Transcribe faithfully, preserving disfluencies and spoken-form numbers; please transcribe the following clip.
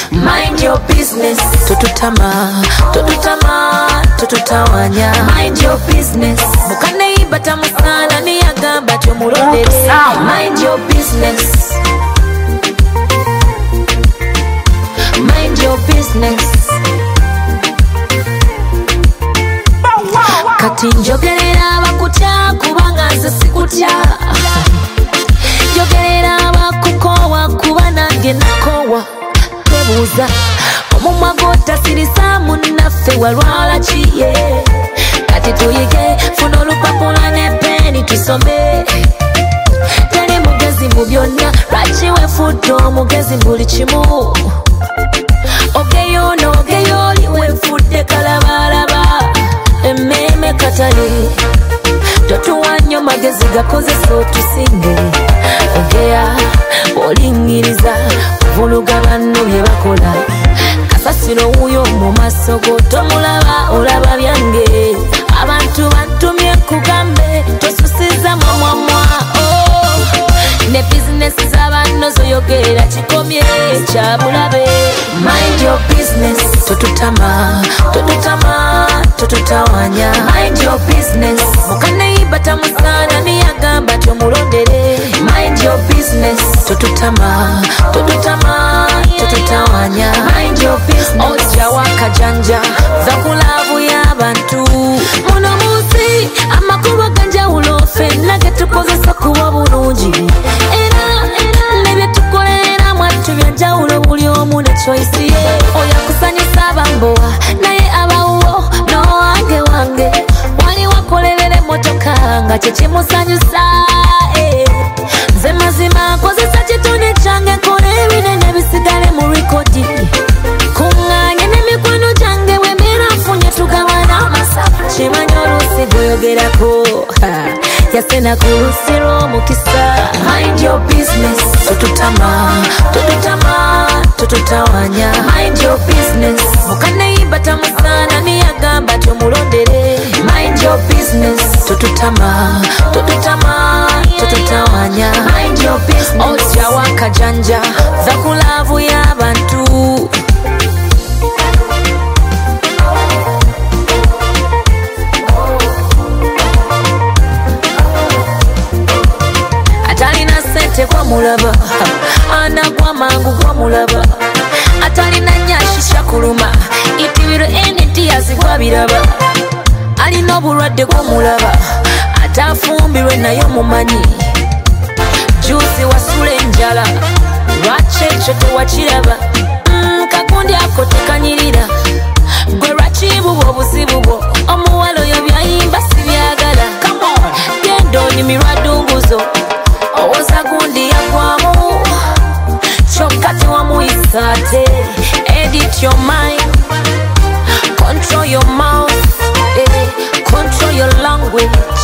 mind your business. Tututama, tututama, tututawanya, mind your business. Mukane ibata musana ni agamba chomulondere, mind your business. Mind your business. Kati njogerera abakutya kubanga nze sikutya, njogerera abakukowa kuba nange nakowa. Twebuuza omumwa gw'otasirisa munnaffe walwala ki ye? Kati tuyige, funa olupapula ne peni tusome. Teri mugezi mu byonna, lwaki weefudde omugezi mu buli kimu? Ogeyo n'ogeyo oli weefudde kalabalaba. Emmeme katali totuwa nnyo magezi gakozesa otusinge. Ogeya olingiriza kuvuluga banno bye bakola. Kasasiro wuyo mu maaso go tomulaba olaba byange. Abantu bantumye kugambe tosusiza mwamwamwa. Oh, ne bizinesi z'abanno zoyogera kikomye kya bulabe. Mind your business. Tututama, tututama, tututawanya, mind your business. Mukane ibata musana ni agamba chomulondere, mind your business. Tututama, tututama, tututawanya, mind your business. Oja wakajanja zakulavu y'abantu muno munsi amakuba ganjawulo ffenna getukozesa kuba bulungi. Era nebye tukolera mwattu byanjawulo buli omu ne choice ye. Oya kusanyusa bambowa naye abawo no wange wange wali wakolerera emmotoka nga kyekimusanyusa. Nze mazima kozesa kitone kyange nkole ebinene bisigale mu rekodi. Kuŋŋaanye n'emikwano gyange wembeera nfunye tugabana amasafu. Kimanyi oluusi gweyogerako yasena ku lusi lw'omukisa. Mind your business. Tututama, tututama, tututawanya, mind your business. Mukane ibata musana ni agamba chomulondere, mind your business. Tututama, tututama, tututawanya, mind your business. Oja wakajanja zakulavu y'abantu. Atalina sente kwa mulaba, anagwa mangu kwa mulaba. Atalina nyashisha kuluma, itibiro eneti yazigwa biraba. Alina obulwadde kwa mulaba, atafumbirwe nayo mumanyi. Juice wasula enjala, lwaki ekyo tewakiraba? Mm, kakundi ako tekanyirira, gwe lwaki bubwo obuzibu bwo? Omuwala oyo byayimba sibyagala. Genda onimirwa ddunguzo, owoza gundi yagwamu, kyokka tewamuyisa ate. Edit your mind, control your mouth, eh, control your language.